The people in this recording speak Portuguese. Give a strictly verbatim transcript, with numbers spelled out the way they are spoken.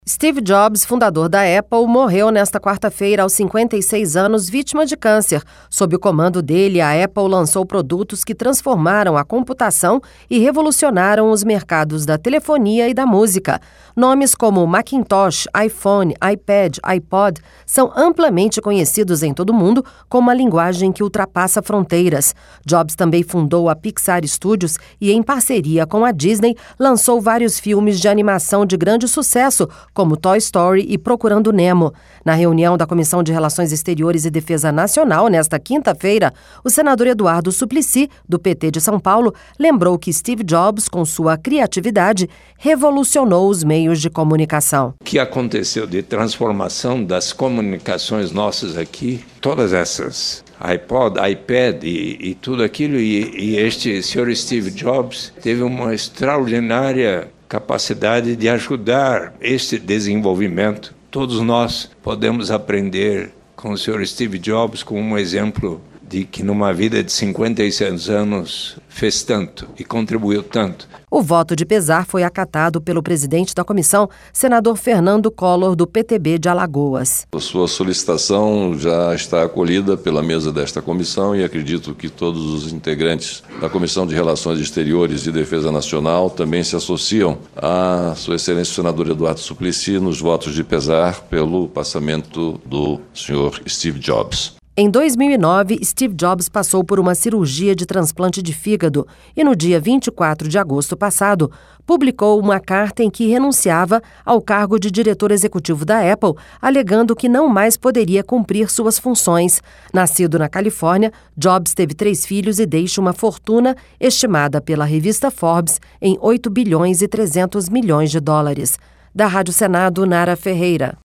Steve Jobs, fundador da Apple, morreu nesta quarta-feira aos cinquenta e seis anos, vítima de câncer. Sob o comando dele, a Apple lançou produtos que transformaram a computação e revolucionaram os mercados da telefonia e da música. Nomes como Macintosh, iPhone, iPad, iPod são amplamente conhecidos em todo o mundo como uma linguagem que ultrapassa fronteiras. Jobs também fundou a Pixar Studios e, em parceria com a Disney, lançou vários filmes de animação de grande sucesso, como Toy Story e Procurando Nemo. Na reunião da Comissão de Relações Exteriores e Defesa Nacional, nesta quinta-feira, o senador Eduardo Suplicy, do P T de São Paulo, lembrou que Steve Jobs, com sua criatividade, revolucionou os meios de comunicação. O que aconteceu de transformação das comunicações nossas aqui, todas essas, iPod, iPad e, e tudo aquilo, e, e este senhor Steve Jobs teve uma extraordinária capacidade de ajudar este desenvolvimento. Todos nós podemos aprender com o senhor Steve Jobs como um exemplo de que numa vida de cinquenta e seis anos fez tanto e contribuiu tanto. O voto de pesar foi acatado pelo presidente da comissão, senador Fernando Collor, do P T B de Alagoas. A sua solicitação já está acolhida pela mesa desta comissão e acredito que todos os integrantes da Comissão de Relações Exteriores e Defesa Nacional também se associam à sua excelência senador Eduardo Suplicy nos votos de pesar pelo passamento do senhor Steve Jobs. Em dois mil e nove, Steve Jobs passou por uma cirurgia de transplante de fígado e, no dia vinte e quatro de agosto passado, publicou uma carta em que renunciava ao cargo de diretor executivo da Apple, alegando que não mais poderia cumprir suas funções. Nascido na Califórnia, Jobs teve três filhos e deixa uma fortuna estimada pela revista Forbes em oito bilhões e trezentos milhões de dólares. Da Rádio Senado, Nara Ferreira.